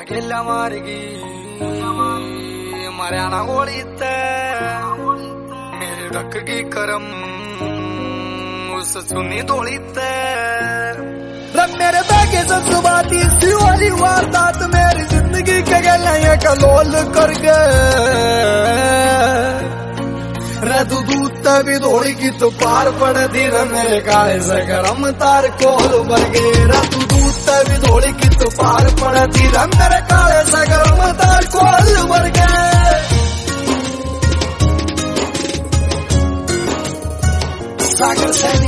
खेला मारेगी मरियाना गोली मेरे रख की करम उस सुनी तोड़ी मेरे बैगे जज्बाती सी वाली वारदात मेरी जिंदगी के गले कलोल कर गए तू दूध भी दौड़ी की तो पार पड़ दी मेरे काले से गरम तार कोल भर गे तू दूध भी दौड़ी की तो पार पड़ दी मेरे काले से गरम तार कोल भर गए सागर सैनी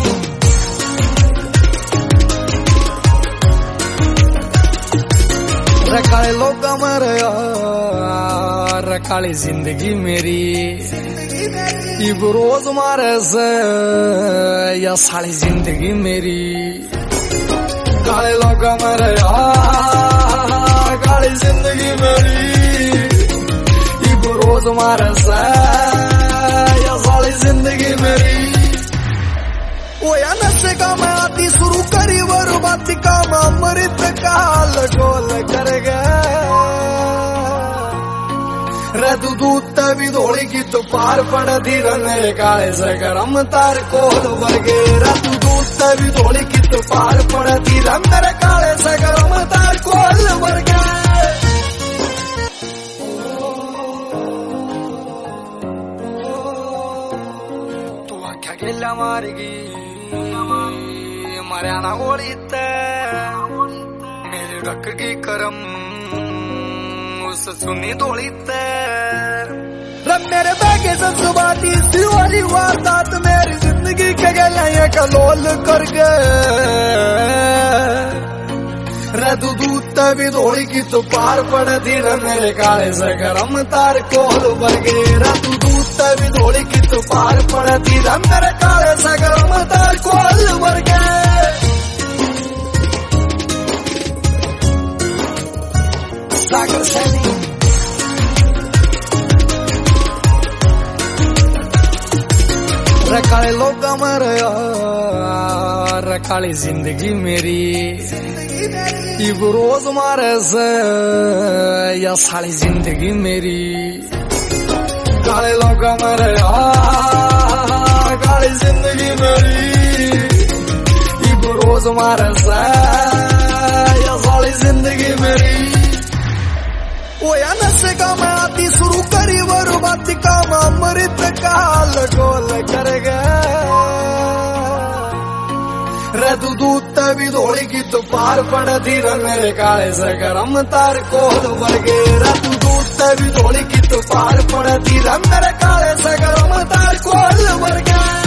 रकाले लोग मरे रकाली जिंदगी मेरी इब रोज मारे से या साली जिंदगी मेरी काले लोग मरे काली जिंदगी मेरी इब रोज मारे से या साली जिंदगी मेरी वो या नशे का मैं आती शुरू करी बर्बादी का अमृत काल गोल कर गए तू दूध भी दौड़ी की तो पार पड़ दी मेरे काले से गरम तार कोल भर गे तू दूध भी दौड़ी की तो पार पड़ दी मेरे काले से गरम तार कोल भर गए तू आख्या खेला मारेगी मरियाना गोली मेरे रख की करम उस सुनी तोड़ी मेरे बैगे जज्बाती सी वाली वारदात मेरी जिंदगी के गले कलोल कर गए तू दूध भी दौड़ी की तो पार पड़ दी मेरे काले से गरम तार कोल भर गे तू दूध भी दौड़ी की तो पार पड़ दी मेरे काले से गरम तार कोल भर गए सागर सैनी रकाले लोग मरे रकाली जिंदगी मेरी इब रोज मारे से या साली जिंदगी मेरी काले लोग मरे काली जिंदगी मेरी इब रोज मारे से या साली जिंदगी मेरी वो या नशे का मैं आती शुरू करी बर्बादी का अमृत काल गोल कर गए तू दूध भी दौड़ी की तो पार पड़ दी मेरे काले से गरम तार कोल भर गे तू दूध भी दौड़ी की तो पार पड़ दी मेरे काले से गरम तार कोल भर गए